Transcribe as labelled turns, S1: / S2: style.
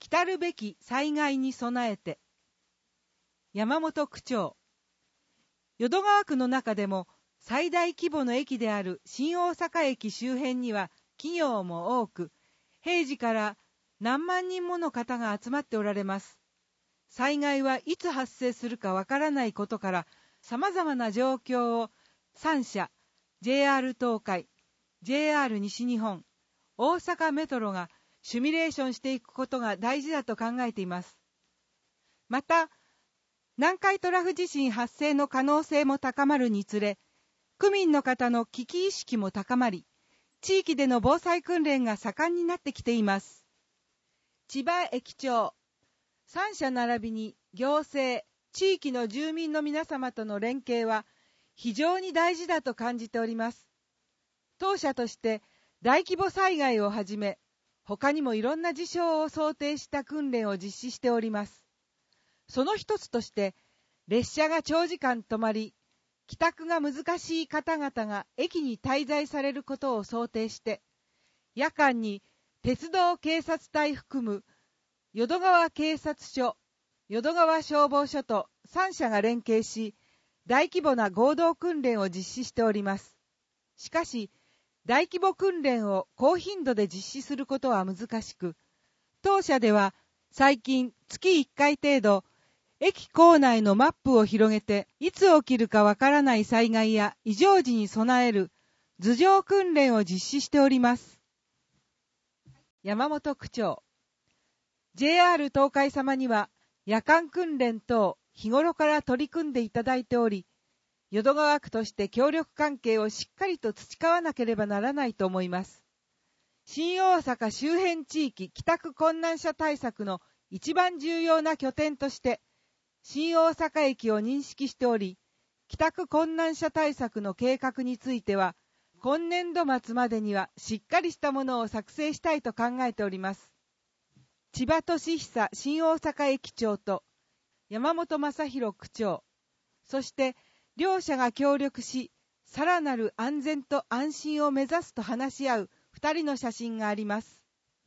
S1: 来るべき災害に備えて。山本区長。淀川区の中でも最大規模の駅である新大阪駅周辺には企業も多く、平時から何万人もの方が集まっておられます。災害はいつ発生するかわからないことから、さまざまな状況を3社、JR 東海、JR 西日本、大阪メトロがシミュレーションしていくことが大事だと考えています。また、南海トラフ地震発生の可能性も高まるにつれ、区民の方の危機意識も高まり、地域での防災訓練が盛んになってきています。千葉駅長、3社並びに行政、地域の住民の皆様との連携は非常に大事だと感じております。当社として大規模災害をはじめ、他にもいろんな事象を想定した訓練を実施しております。その一つとして、列車が長時間止まり、帰宅が難しい方々が駅に滞在されることを想定して、夜間に鉄道警察隊含む淀川警察署、淀川消防署と3社が連携し、大規模な合同訓練を実施しております。しかし、大規模訓練を高頻度で実施することは難しく、当社では最近月1回程度、駅構内のマップを広げて、いつ起きるかわからない災害や異常時に備える頭上訓練を実施しております。山本区長。JR 東海様には夜間訓練等日頃から取り組んでいただいており、淀川区として協力関係をしっかりと培わなければならないと思います。新大阪周辺地域帰宅困難者対策の一番重要な拠点として、新大阪駅を認識しており、帰宅困難者対策の計画については、今年度末までにはしっかりしたものを作成したいと考えております。千葉俊久新大阪駅長と山本正弘区長、そして両者が協力し、さらなる安全と安心を目指すと話し合う2人の写真があります。